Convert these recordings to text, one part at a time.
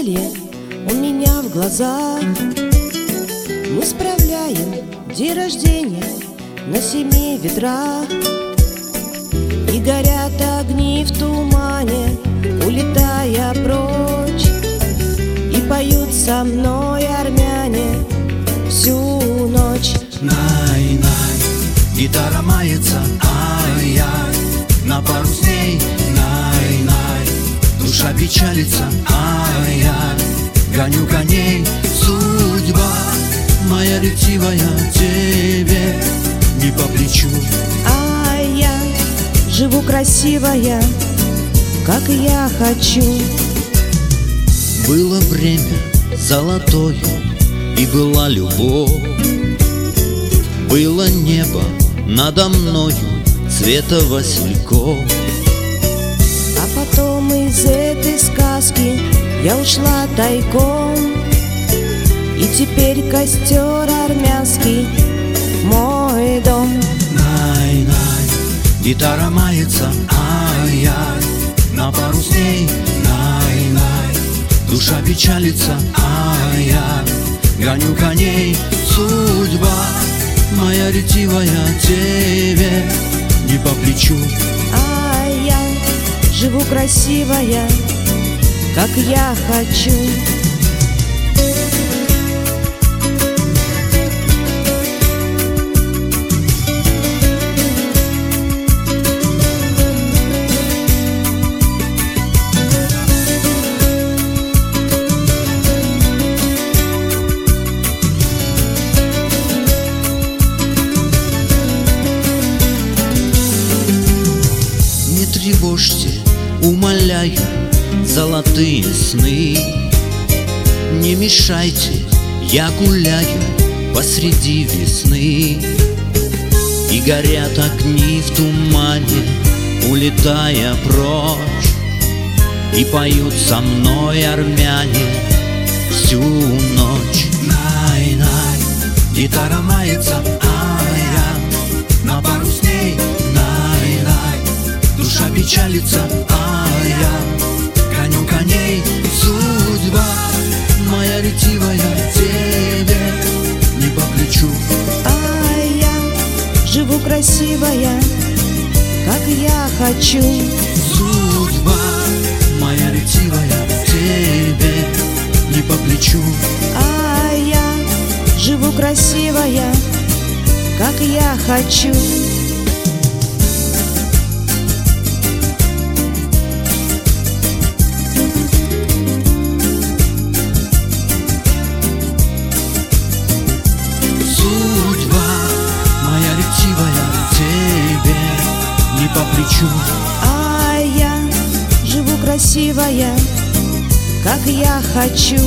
веселье у меня в глазах. Мы справляем день рождения на 7 ветрах. И горят огни в тумане, улетая прочь. И поют со мной армяне всю ночь. Най-най, гитара мается, ай-яй, на пару дней, най-най, душа печалится, ай-яй, гоню коней, судьба моя ретивая тебе не по плечу. А я живу красивая, как я хочу. Было время золотое, и была любовь. Было небо надо мною цвета васильков. А потом из этой сказки я ушла тайком. И теперь костер армянский мой дом. Най-най, гитара мается, ай-яй, на пару дней, най-най, душа печалится, ай-яй, гоню коней, судьба моя ретивая тебе не по плечу. А я живу красивая, как я хочу. Тревожьте, умоляю, золотые сны. Не мешайте, я гуляю посреди весны. И горят огни в тумане, улетая прочь. И поют со мной армяне всю ночь. Най-най, гитара мается, ай-яй, на пару дней, душа печалится, ай-яй, гоню коней, судьба моя ретивая тебе не по плечу. А я живу красивая, как я хочу. Судьба моя ретивая тебе не по плечу. А я живу красивая, как я хочу. По плечу. А я живу красивая, как я хочу.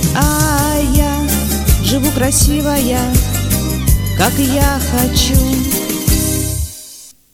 А я живу красивая, как я хочу.